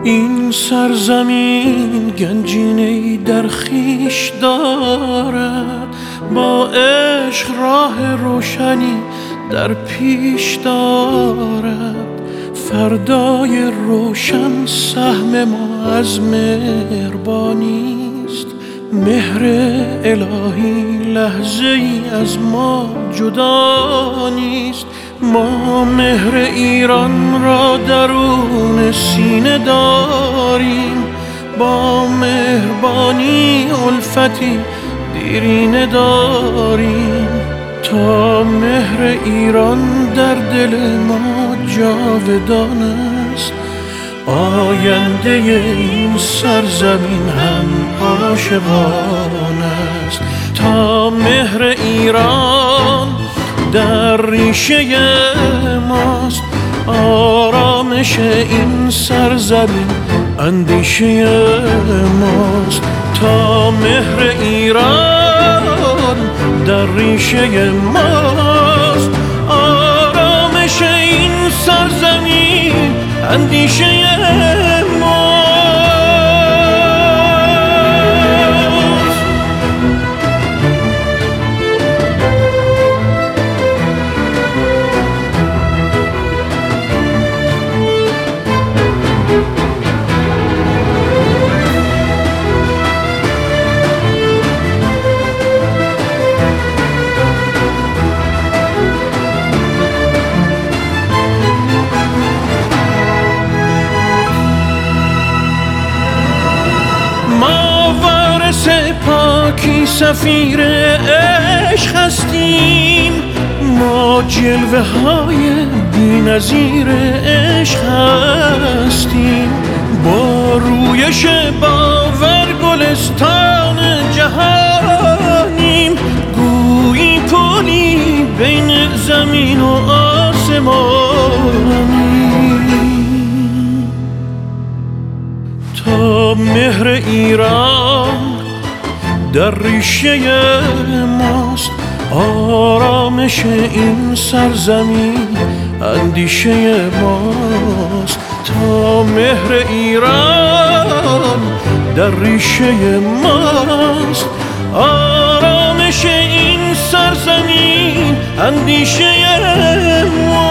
این سرزمین گنجینه‌ای در خویش دارد، با عشق راه روشنی در پیش دارد. فردای روشن سهم ما از مهربانی است، مهر الهی لحظه ای از ما جدا نیست. ما مهر ایران را درون سینه داریم، با مهربانی الفتی دیرینه داریم. تا مهر ایران در دل ما جاودان است، آینده این سرزمین هم عاشقان است. تا مهر ایران در ریشه ماست، آرامش این سرزمین اندیشه ماست. تا مهر ایران در ریشه ماست، آرامش این سرزمین اندیشه ماست. پاکی سفیر عشق هستیم، ما جلوه های بی نظیر عشق هستیم. با رویش باور گلستان جهانیم، گویی پلی بین زمین و آسمانیم. تا مهر ایران در ریشه ماست، آرامش این سرزمین اندیشه ماست. تا مهر ایران در ریشه ماست، آرامش این سرزمین اندیشه ماست.